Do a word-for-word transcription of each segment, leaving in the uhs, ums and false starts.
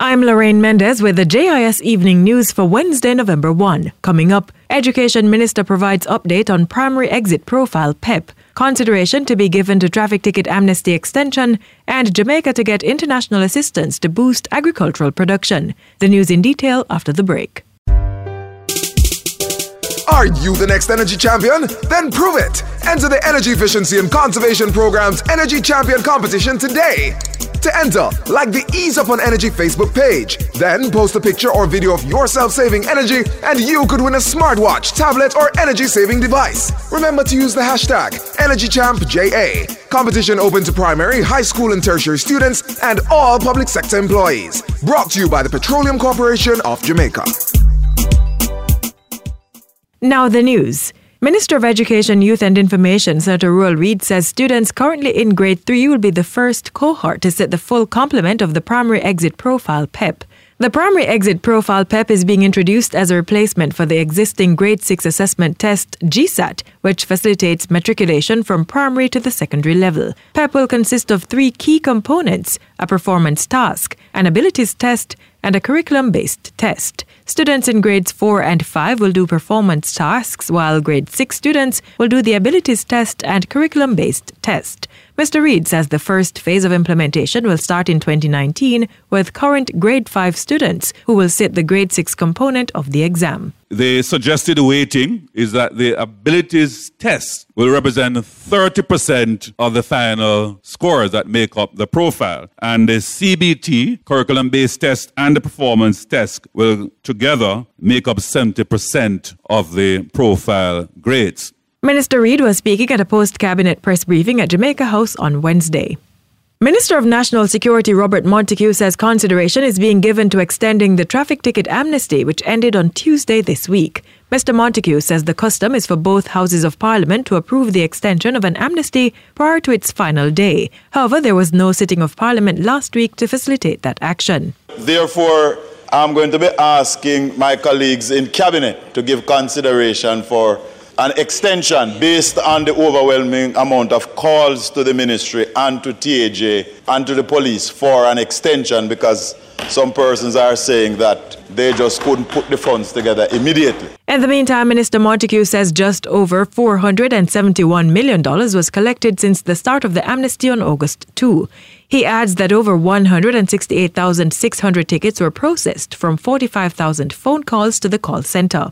I'm Lorraine Mendez with the J I S Evening News for Wednesday, November first. Coming up, Education Minister provides update on Primary Exit Profile P E P, consideration to be given to traffic ticket amnesty extension, and Jamaica to get international assistance to boost agricultural production. The news in detail after the break. Are you the next energy champion? Then prove it! Enter the Energy Efficiency and Conservation Program's Energy Champion Competition today. To enter, like the Ease Up on Energy Facebook page. Then post a picture or video of yourself saving energy and you could win a smartwatch, tablet or energy-saving device. Remember to use the hashtag EnergyChampJA. Competition open to primary, high school and tertiary students and all public sector employees. Brought to you by the Petroleum Corporation of Jamaica. Now the news. Minister of Education, Youth and Information, Senator Ruel Reid, says students currently in grade three will be the first cohort to set the full complement of the Primary Exit Profile P E P. The Primary Exit Profile P E P is being introduced as a replacement for the existing grade six assessment test, G SAT, which facilitates matriculation from primary to the secondary level. P E P will consist of three key components: a performance task, an abilities test, and a curriculum-based test. Students in grades four and five will do performance tasks, while grade six students will do the abilities test and curriculum-based test. Mister Reid says the first phase of implementation will start in twenty nineteen with current grade five students who will sit the grade six component of the exam. The suggested weighting is that the abilities test will represent thirty percent of the final scores that make up the profile. And the C B T, curriculum-based test, and the performance test will together make up seventy percent of the profile grades. Minister Reid was speaking at a post-cabinet press briefing at Jamaica House on Wednesday. Minister of National Security Robert Montague says consideration is being given to extending the traffic ticket amnesty, which ended on Tuesday this week. Mister Montague says the custom is for both houses of Parliament to approve the extension of an amnesty prior to its final day. However, there was no sitting of Parliament last week to facilitate that action. Therefore, I'm going to be asking my colleagues in Cabinet to give consideration for an extension based on the overwhelming amount of calls to the ministry and to T A J and to the police for an extension, because some persons are saying that they just couldn't put the funds together immediately. In the meantime, Minister Montague says just over four hundred seventy-one million dollars was collected since the start of the amnesty on August second. He adds that over one hundred sixty-eight thousand six hundred tickets were processed from forty-five thousand phone calls to the call center.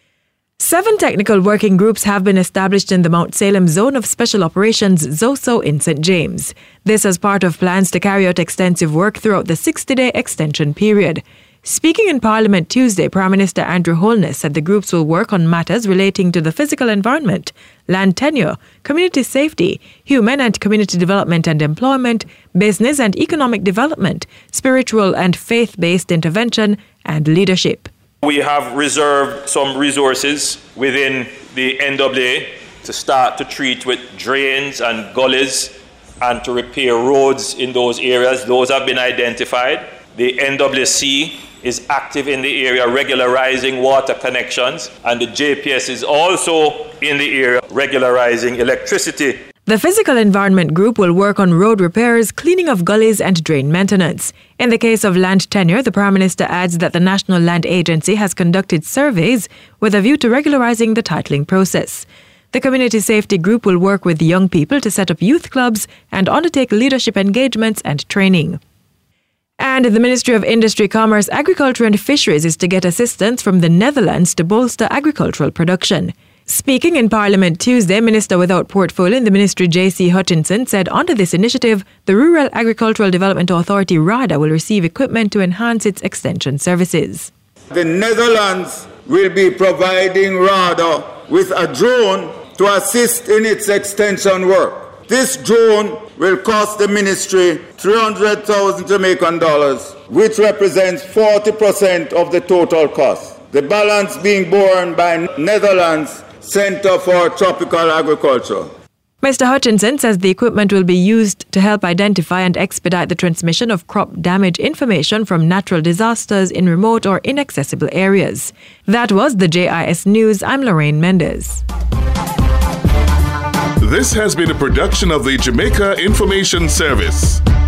Seven technical working groups have been established in the Mount Salem Zone of Special Operations, ZOSO, in Saint James. This as part of plans to carry out extensive work throughout the sixty-day extension period. Speaking in Parliament Tuesday, Prime Minister Andrew Holness said the groups will work on matters relating to the physical environment, land tenure, community safety, human and community development and employment, business and economic development, spiritual and faith-based intervention, and leadership. We have reserved some resources within the N W A to start to treat with drains and gullies and to repair roads in those areas. Those have been identified. The N W C is active in the area regularizing water connections, and the J P S is also in the area regularizing electricity. The Physical Environment Group will work on road repairs, cleaning of gullies and drain maintenance. In the case of land tenure, the Prime Minister adds that the National Land Agency has conducted surveys with a view to regularizing the titling process. The Community Safety Group will work with young people to set up youth clubs and undertake leadership engagements and training. And the Ministry of Industry, Commerce, Agriculture and Fisheries is to get assistance from the Netherlands to bolster agricultural production. Speaking in Parliament Tuesday, Minister without portfolio in the ministry J C Hutchinson said under this initiative, the Rural Agricultural Development Authority RADA will receive equipment to enhance its extension services. The Netherlands will be providing RADA with a drone to assist in its extension work. This drone will cost the ministry three hundred thousand Jamaican dollars, which represents forty percent of the total cost. The balance being borne by Netherlands Center for Tropical Agriculture. Mister Hutchinson says the equipment will be used to help identify and expedite the transmission of crop damage information from natural disasters in remote or inaccessible areas. That was the J I S News. I'm Lorraine Mendez. This has been a production of the Jamaica Information Service.